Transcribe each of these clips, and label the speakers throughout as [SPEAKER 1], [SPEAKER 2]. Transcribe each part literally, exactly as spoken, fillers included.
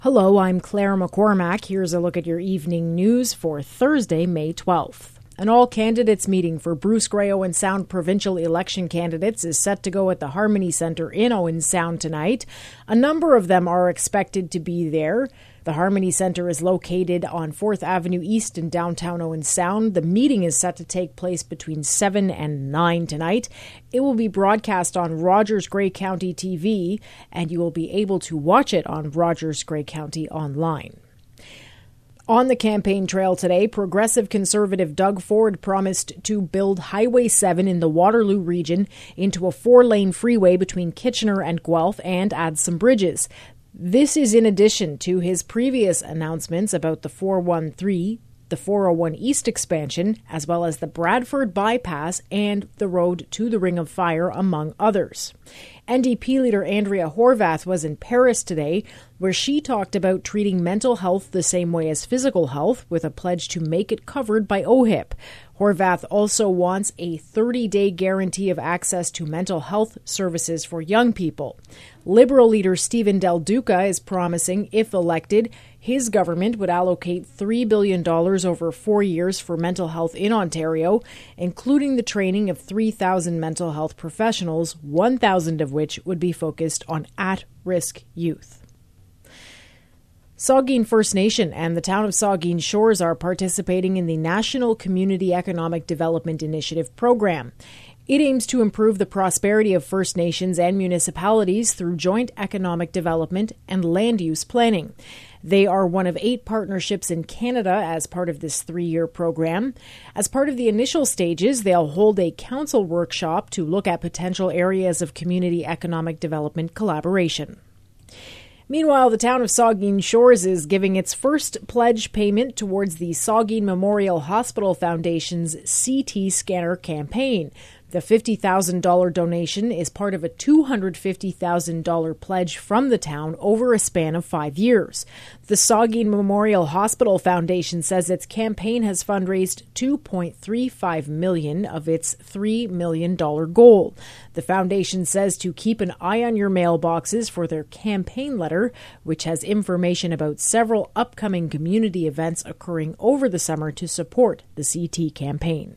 [SPEAKER 1] Hello, I'm Claire McCormack. Here's a look at your evening news for Thursday, May twelfth. An all-candidates meeting for Bruce Grey Owen Sound provincial election candidates is set to go at the Harmony Centre in Owen Sound tonight. A number of them are expected to be there. The Harmony Centre is located on fourth Avenue East in downtown Owen Sound. The meeting is set to take place between seven and nine tonight. It will be broadcast on Rogers Grey County T V, and you will be able to watch it on Rogers Grey County online. On the campaign trail today, Progressive Conservative Doug Ford promised to build Highway seven in the Waterloo region into a four-lane freeway between Kitchener and Guelph and add some bridges. This is in addition to his previous announcements about the four one three, the four oh one East expansion, as well as the Bradford Bypass and the road to the Ring of Fire, among others. N D P leader Andrea Horwath was in Paris today, where she talked about treating mental health the same way as physical health, with a pledge to make it covered by O H I P. Horwath also wants a thirty-day guarantee of access to mental health services for young people. Liberal leader Stephen Del Duca is promising, if elected, his government would allocate three billion dollars over four years for mental health in Ontario, including the training of three thousand mental health professionals, one thousand of which would be focused on at-risk youth. Saugeen First Nation and the town of Saugeen Shores are participating in the National Community Economic Development Initiative program. It aims to improve the prosperity of First Nations and municipalities through joint economic development and land use planning. They are one of eight partnerships in Canada as part of this three-year program. As part of the initial stages, they'll hold a council workshop to look at potential areas of community economic development collaboration. Meanwhile, the town of Saugeen Shores is giving its first pledge payment towards the Saugeen Memorial Hospital Foundation's C T scanner campaign. The fifty thousand dollars donation is part of a two hundred fifty thousand dollars pledge from the town over a span of five years. The Saugeen Memorial Hospital Foundation says its campaign has fundraised two point three five million dollars of its three million dollars goal. The foundation says to keep an eye on your mailboxes for their campaign letter, which has information about several upcoming community events occurring over the summer to support the C T campaign.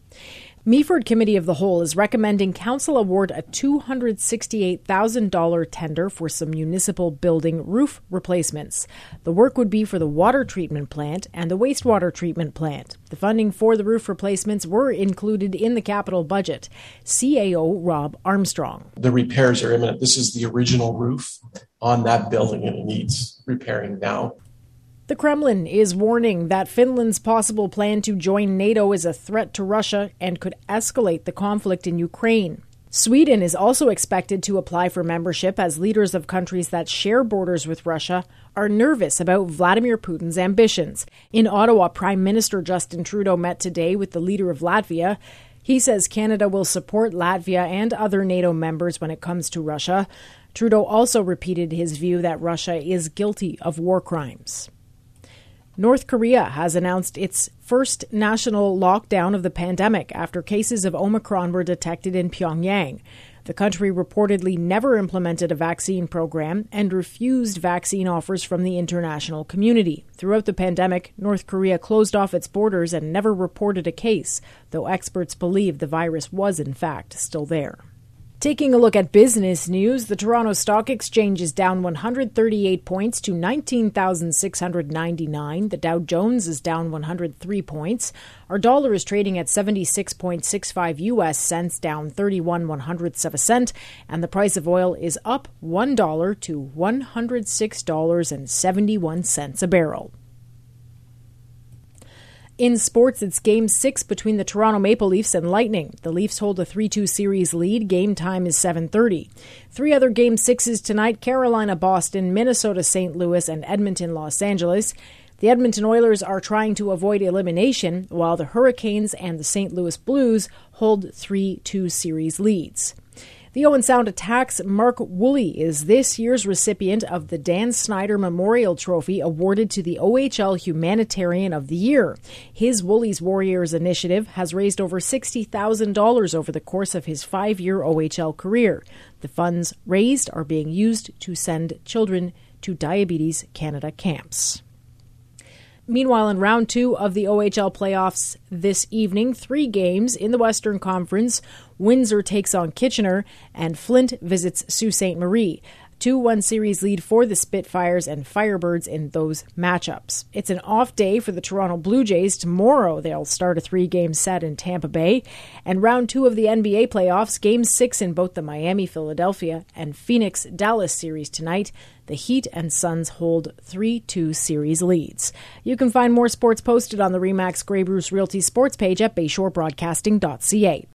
[SPEAKER 1] Meaford Committee of the Whole is recommending Council award a two hundred sixty-eight thousand dollars tender for some municipal building roof replacements. The work would be for the water treatment plant and the wastewater treatment plant. The funding for the roof replacements were included in the capital budget. C A O Rob Armstrong.
[SPEAKER 2] The repairs are imminent. This is the original roof on that building and it needs repairing now.
[SPEAKER 1] The Kremlin is warning that Finland's possible plan to join NATO is a threat to Russia and could escalate the conflict in Ukraine. Sweden is also expected to apply for membership as leaders of countries that share borders with Russia are nervous about Vladimir Putin's ambitions. In Ottawa, Prime Minister Justin Trudeau met today with the leader of Latvia. He says Canada will support Latvia and other NATO members when it comes to Russia. Trudeau also repeated his view that Russia is guilty of war crimes. North Korea has announced its first national lockdown of the pandemic after cases of Omicron were detected in Pyongyang. The country reportedly never implemented a vaccine program and refused vaccine offers from the international community. Throughout the pandemic, North Korea closed off its borders and never reported a case, though experts believe the virus was in fact still there. Taking a look at business news, the Toronto Stock Exchange is down one hundred thirty-eight points to nineteen thousand six hundred ninety-nine. The Dow Jones is down one hundred three points. Our dollar is trading at seventy-six point six five U S cents, down thirty-one one hundredths of a cent, and the price of oil is up one dollar to one hundred six dollars and seventy-one cents a barrel. In sports, it's Game six between the Toronto Maple Leafs and Lightning. The Leafs hold a three two series lead. Game time is seven thirty. Three other Game sixes tonight: Carolina, Boston, Minnesota, Saint Louis, and Edmonton, Los Angeles. The Edmonton Oilers are trying to avoid elimination, while the Hurricanes and the Saint Louis Blues hold three two series leads. The Owen Sound Attack's Mark Woolley is this year's recipient of the Dan Snyder Memorial Trophy awarded to the O H L Humanitarian of the Year. His Woolley's Warriors initiative has raised over sixty thousand dollars over the course of his five-year O H L career. The funds raised are being used to send children to Diabetes Canada camps. Meanwhile, in round two of the O H L playoffs this evening, three games in the Western Conference. Windsor takes on Kitchener, and Flint visits Sault Ste. Marie. two one series lead for the Spitfires and Firebirds in those matchups. It's an off day for the Toronto Blue Jays. Tomorrow they'll start a three-game set in Tampa Bay. And round two of the N B A playoffs, game six in both the Miami-Philadelphia and Phoenix-Dallas series tonight. The Heat and Suns hold three two series leads. You can find more sports posted on the RE/MAX Grey Bruce Realty sports page at bayshore broadcasting dot c a.